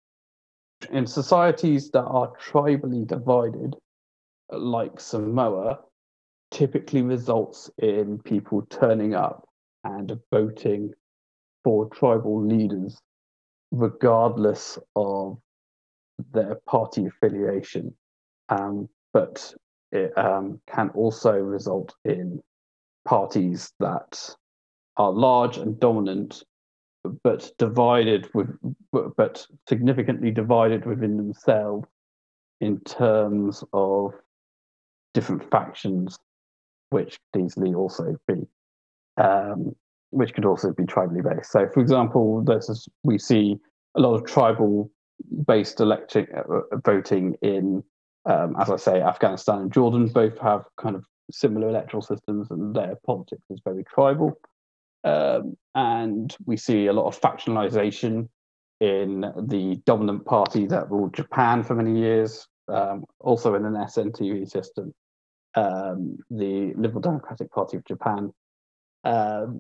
in societies that are tribally divided, like Samoa, typically results in people turning up and voting for tribal leaders, regardless of their party affiliation. Um, but it um, can also result in parties that are large and dominant, but divided with, but significantly divided within themselves in terms of different factions, which could easily also be, um, which could also be tribally based. So, for example, this is, we see a lot of tribal-based election uh, voting in, um, as I say, Afghanistan and Jordan. Both have kind of similar electoral systems, and their politics is very tribal. Um, and we see a lot of factionalization in the dominant party that ruled Japan for many years, um, also in an S N T V system. Um, the Liberal Democratic Party of Japan. Um,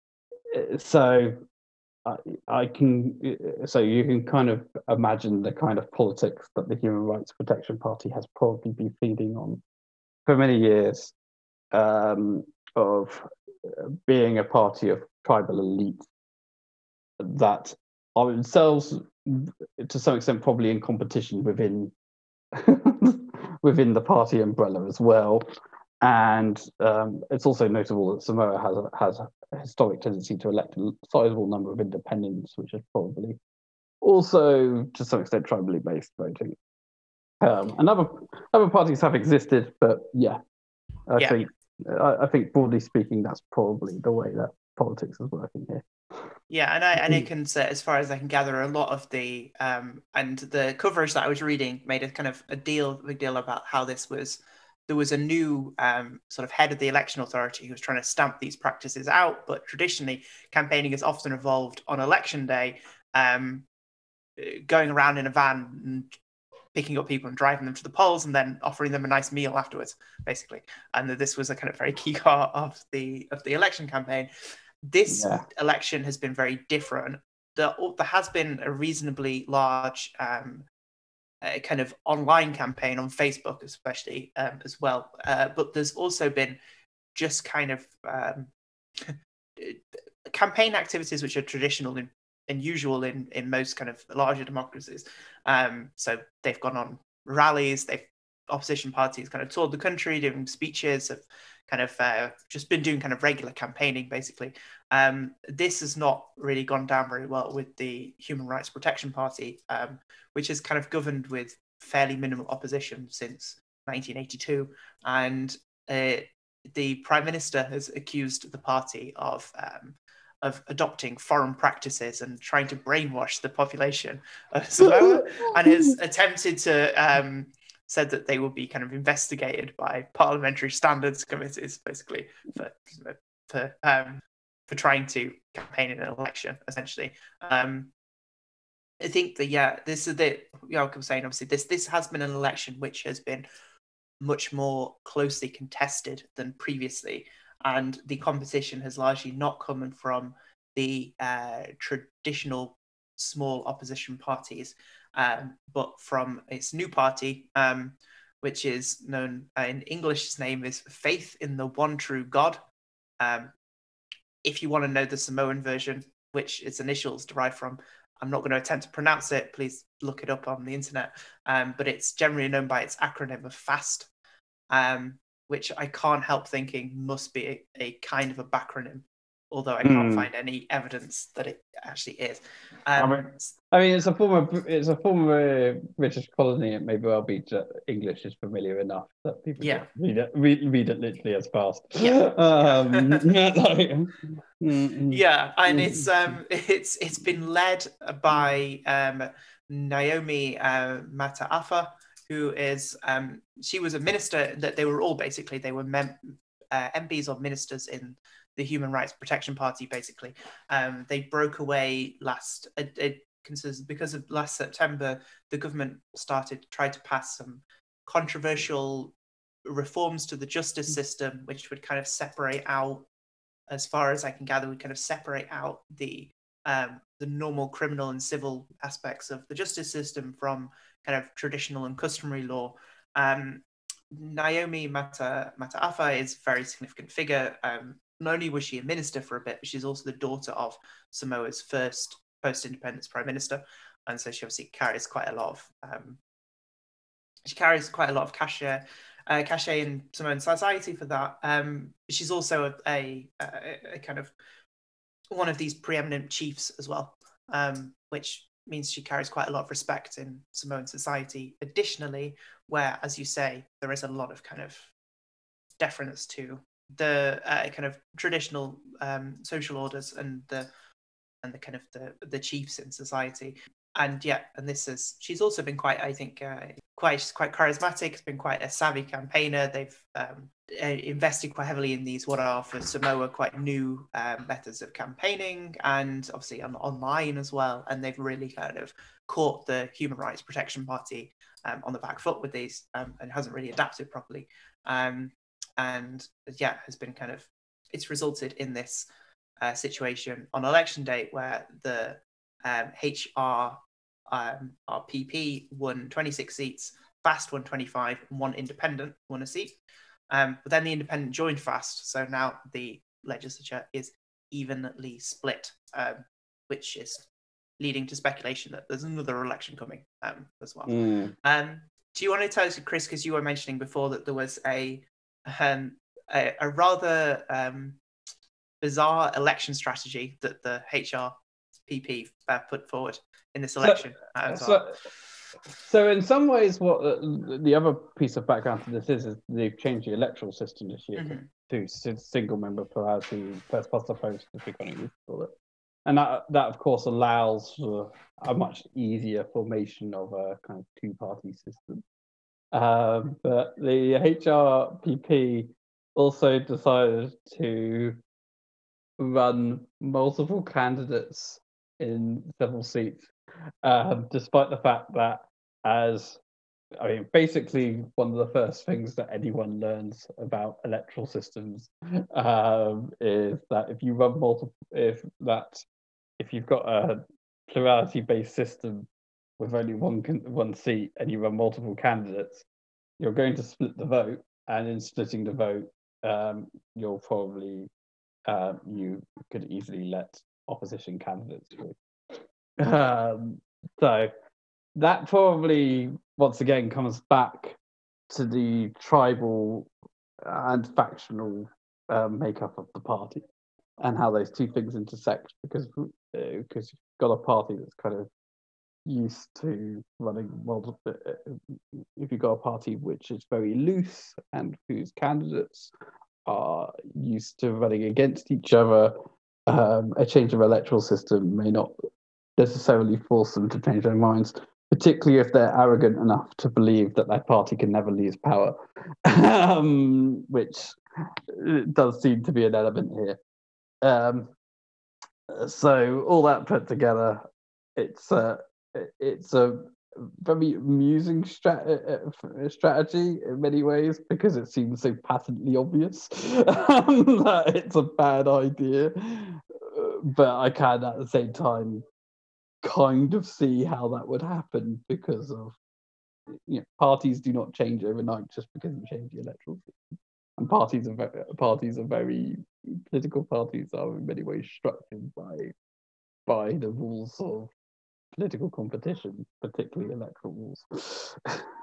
so I, I can, so you can kind of imagine the kind of politics that the Human Rights Protection Party has probably been feeding on for many years, um, of being a party of tribal elites that are themselves, to some extent, probably in competition within within the party umbrella as well. And um, it's also notable that Samoa has a, has a historic tendency to elect a sizable number of independents, which is probably also to some extent tribally based voting. Um, and other other parties have existed, but yeah, I yeah. think I, I think broadly speaking, that's probably the way that politics is working here. Yeah, and I and I can say, as far as I can gather, a lot of the um and the coverage that I was reading made a kind of a deal, big deal about how this was. There was a new um, sort of head of the election authority who was trying to stamp these practices out. But traditionally, campaigning has often evolved on election day um, going around in a van and picking up people and driving them to the polls and then offering them a nice meal afterwards, basically. And that this was a kind of very key part of the of the election campaign. This Yeah. election has been very different. There, there has been a reasonably large um, uh, kind of online campaign on Facebook, especially um, as well. Uh, but there's also been just kind of um, campaign activities which are traditional and, and usual in, in most kind of larger democracies. Um, so they've gone on rallies, they've opposition parties kind of toured the country doing speeches, have kind of uh, just been doing kind of regular campaigning, basically. Um, this has not really gone down very well with the Human Rights Protection Party, um, which is kind of governed with fairly minimal opposition since nineteen eighty-two. And uh, the Prime Minister has accused the party of um, of adopting foreign practices and trying to brainwash the population of Samoa, and has attempted to um, said that they will be kind of investigated by parliamentary standards committees, basically, for for um, for trying to campaign in an election, essentially. Um, I think that yeah, this is the you know, like I was saying, obviously this this has been an election which has been much more closely contested than previously, and the competition has largely not come from the uh, traditional small opposition parties, um, but from its new party, um, which is known uh, in English. Its name is Faith in the One True God. Um, if you want to know the Samoan version, which its initials derive from, I'm not going to attempt to pronounce it. Please look it up on the internet. Um, but it's generally known by its acronym of FAST, um, which I can't help thinking must be a, a kind of a backronym, although I can't Mm. find any evidence that it actually is. I Um, mean, I mean, it's a former it's a former British colony. It may well be that English is familiar enough that people Yeah. just read it read, read it literally as fast. Yeah. Um, Yeah. like, mm, mm, yeah, and mm. it's um it's it's been led by um Naomi uh, Mataafa, who is um she was a minister. That they were all basically they were mem- uh, M Ps or ministers in the Human Rights Protection Party. Basically, um they broke away last. It, it considers because of last September, the government started tried to pass some controversial reforms to the justice system, which would kind of separate out, as far as I can gather, we kind of separate out the um, the normal criminal and civil aspects of the justice system from kind of traditional and customary law. Um, Naomi Mata Mataafa is a very significant figure. Um, not only was she a minister for a bit, but she's also the daughter of Samoa's first post-independence prime minister, and so she obviously carries quite a lot of um, she carries quite a lot of cachet, uh, cachet in Samoan society for that. Um, she's also a, a, a, a kind of one of these preeminent chiefs as well, um, which means she carries quite a lot of respect in Samoan society. Additionally, where, as you say, there is a lot of kind of deference to the uh, kind of traditional um, social orders and the and the kind of the the chiefs in society. And yeah, and this is she's also been quite, I think, uh, quite she's quite charismatic. Has been quite a savvy campaigner. They've um, invested quite heavily in these what are for Samoa quite new um, methods of campaigning, and obviously on online as well. And they've really kind of caught the Human Rights Protection Party um, on the back foot with these, um, and hasn't really adapted properly. Um, and yeah, has been kind of it's resulted in this uh, situation on election day where the um, H R um, R P P won twenty-six seats, FAST won twenty-five, and one independent won a seat. Um, but then the independent joined FAST, so now the legislature is evenly split, um, which is leading to speculation that there's another election coming um, as well. Mm. Um, do you want to tell us, Chris, because you were mentioning before that there was a um, a, a rather um, bizarre election strategy that the H R P P uh, put forward in this election. So, as so, well. so in some ways, what the, the other piece of background to this is, is they've changed the electoral system this year Mhm. to, to single member plurality, first past the post, as we kind of call it. And that, that, of course, allows for a much easier formation of a kind of two-party system. Um, but the H R P P also decided to run multiple candidates in several seats um, despite the fact that as I mean, basically, one of the first things that anyone learns about electoral systems um, is that if you run multiple, if that if you've got a plurality-based system with only one one seat and you run multiple candidates, you're going to split the vote, and in splitting the vote, um, you'll probably uh, you could easily let opposition candidates through. Um, so that probably once again comes back to the tribal and factional uh, makeup of the party and how those two things intersect, because uh, because you've got a party that's kind of used to running multiple. If you've got a party which is very loose and whose candidates are used to running against each other, um, a change of electoral system may not necessarily force them to change their minds, particularly if they're arrogant enough to believe that their party can never lose power, um, which does seem to be an element here. Um, so all that put together, it's a it's a very amusing strat- strategy in many ways, because it seems so patently obvious that it's a bad idea, but I can at the same time kind of see how that would happen, because of, you know, parties do not change overnight just because you change the electoral system, and parties are very, parties are very political parties are in many ways structured by by the rules of political competition, particularly electoral rules.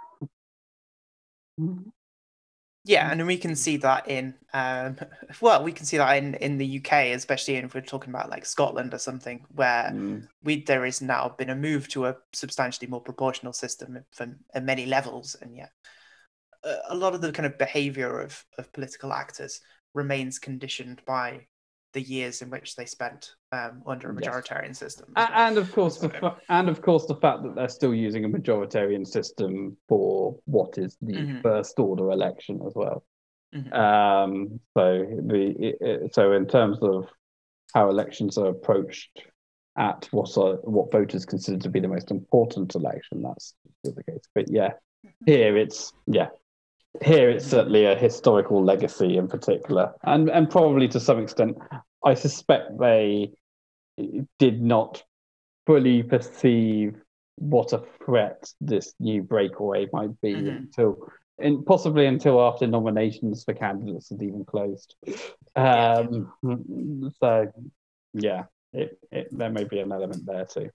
Yeah, and we can see that in, um, well, we can see that in, in the U K, especially if we're talking about like Scotland or something, where Mm. we there is now been a move to a substantially more proportional system from at many levels, and yet a, a lot of the kind of behaviour of, of political actors remains conditioned by the years in which they spent um, under a Yes. majoritarian system. as A- well. And of course, the So- fa- and of course, the fact that they're still using a majoritarian system for what is the Mhm. first order election as well. Mhm. Um, so the it, it- so in terms of how elections are approached at what are what voters consider to be the most important election, that's still the case. But yeah, here it's yeah. Here it's certainly a historical legacy in particular, and and probably to some extent, I suspect they did not fully perceive what a threat this new breakaway might be Mhm. until, and possibly until after nominations for candidates had even closed. Yeah. Um, so yeah, it, it, there may be an element there too.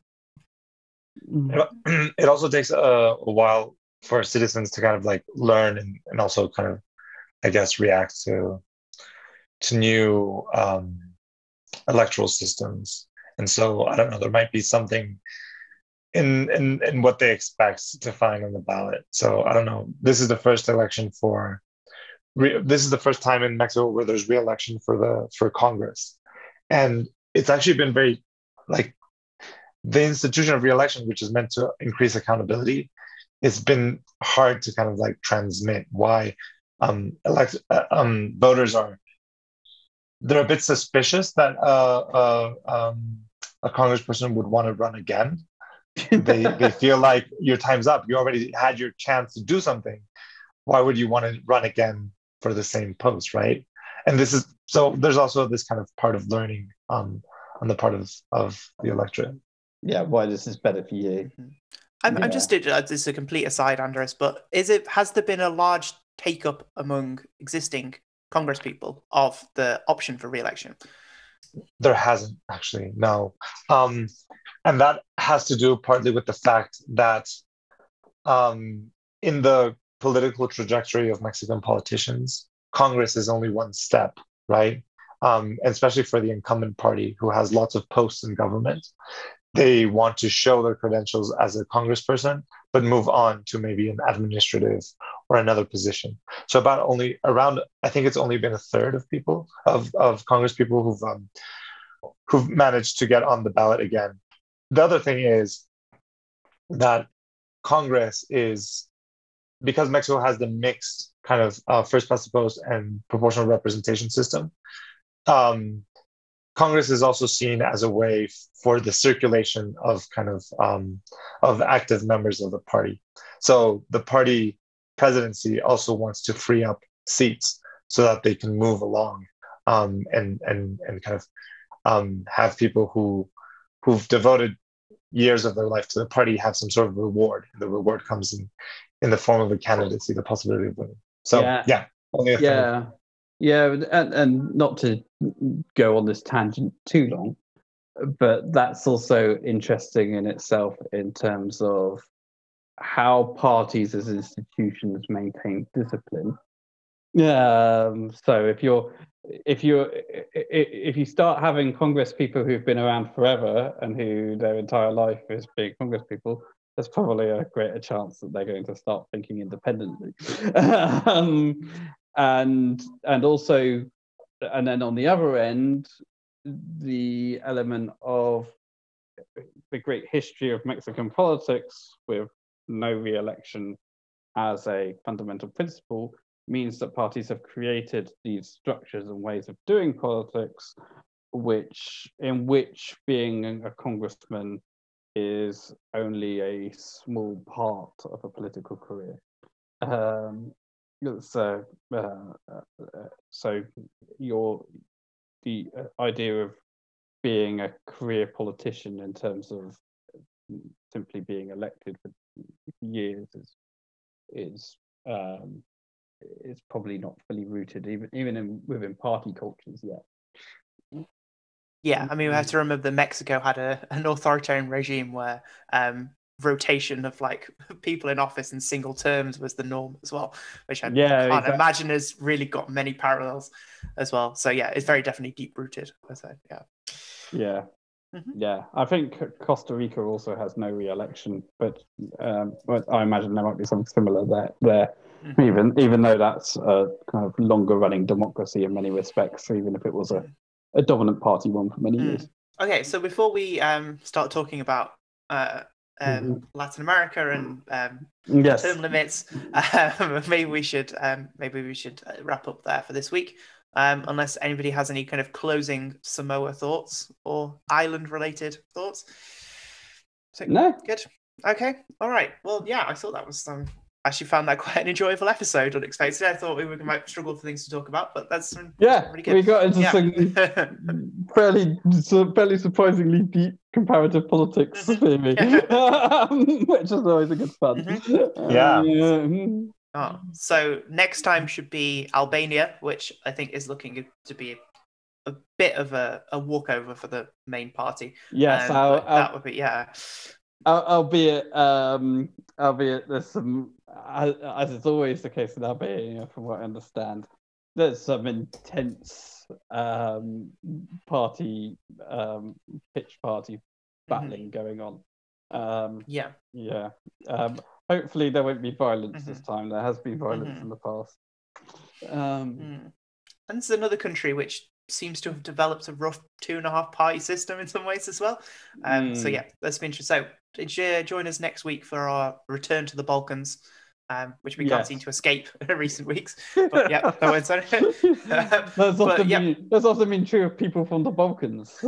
It, it also takes a, a while for citizens to kind of like learn and, and also kind of, I guess, react to to new um, electoral systems. And so I don't know, there might be something in, in in what they expect to find on the ballot. So I don't know. This is the first election for re, this is the first time in Mexico where there's re-election for the for Congress, and it's actually been very like the institution of re-election, which is meant to increase accountability. It's been hard to kind of like transmit why um, elect uh, um, voters are they're a bit suspicious that uh, uh, um, a congressperson would want to run again. they they feel like your time's up. You already had your chance to do something. Why would you want to run again for the same post, right? And this is so. There's also this kind of part of learning um, on the part of of the electorate. Yeah, why this is better for you. I'm, Yeah. I'm just, uh, this is a complete aside, Andres, but is it, has there been a large take up among existing Congress people of the option for re-election? There hasn't actually, no. Um, and that has to do partly with the fact that um, in the political trajectory of Mexican politicians, Congress is only one step, right? Um, especially for the incumbent party who has lots of posts in government. They want to show their credentials as a congressperson, but move on to maybe an administrative or another position. So about only around, I think it's only been a third of people, of, of Congress people who've, um, who've managed to get on the ballot again. The other thing is that Congress is, because Mexico has the mixed kind of uh, first past the post and proportional representation system, um, Congress is also seen as a way for the circulation of kind of um, of active members of the party. So the party presidency also wants to free up seats so that they can move along um, and and and kind of um, have people who who've devoted years of their life to the party have some sort of reward. And the reward comes in in the form of a candidacy, the possibility of winning. So yeah, yeah, only a yeah. Thing. Yeah, and, and not to go on this tangent too long, but that's also interesting in itself in terms of how parties as institutions maintain discipline. Um, so if you're if you're if you start having Congress people who've been around forever and who their entire life is being Congress people, there's probably a greater chance that they're going to start thinking independently. um, and and also, and then on the other end, the element of the great history of Mexican politics with no re-election as a fundamental principle means that parties have created these structures and ways of doing politics, which in which being a congressman is only a small part of a political career. Um, so, uh, uh, so your the idea of being a career politician in terms of simply being elected for years is is um, is probably not fully rooted even even in, within party cultures yet. Yeah, I mean, we have to remember that Mexico had a, an authoritarian regime where um, rotation of like people in office in single terms was the norm as well, which I yeah, can't exactly. imagine has really got many parallels as well. So yeah, it's very definitely deep rooted. So yeah, yeah, mm-hmm. yeah. I think Costa Rica also has no re-election, but um, but I imagine there might be something similar there. There, mm-hmm. even even though that's a kind of longer running democracy in many respects, even if it was a a dominant party one for many years. Okay, so before we um, start talking about uh, um, mm-hmm. Latin America and um, yes. term limits, um, maybe we should um, maybe we should wrap up there for this week. Um, unless anybody has any kind of closing Samoa thoughts or island-related thoughts. So, no. Good. Okay. All right. Well, yeah, I thought that was um, actually found that quite an enjoyable episode. Unexpected. I thought we would might struggle for things to talk about, but that's um, yeah. pretty good. We got into yeah. some fairly, fairly surprisingly deep comparative politics, maybe, which is always a good fun. Mm-hmm. Yeah. Um, oh, so next time should be Albania, which I think is looking to be a, a bit of a, a walkover for the main party. Yes, um, I'll, that I'll, would be yeah. Albeit, um, albeit there's some, as, as is always the case in Albania, from what I understand, there's some intense um, party, um, pitch party battling mm-hmm. going on. Um, yeah. Yeah. Um, hopefully there won't be violence mm-hmm. this time. There has been violence mm-hmm. in the past. Um, mm. And this is another country which seems to have developed a rough two and a half party system in some ways as well. Um, mm. So yeah, that's been interesting. So join us next week for our return to the Balkans, um, which we yes. can't seem to escape in recent weeks. But yeah, that went on. That's often but, yeah. been, that's often been true of people from the Balkans. So.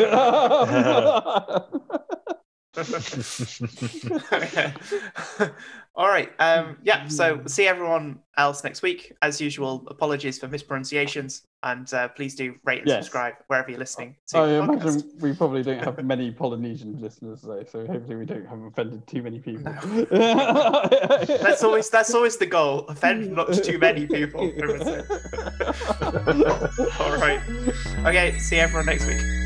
Okay. All right. Um, yeah. So see everyone else next week. As usual, apologies for mispronunciations, and uh, please do rate and yes. subscribe wherever you're listening to I imagine we probably don't have many Polynesian listeners though, so hopefully we don't have offended too many people. No. that's always that's always the goal. Offend not too many people. All right. Okay. See everyone next week.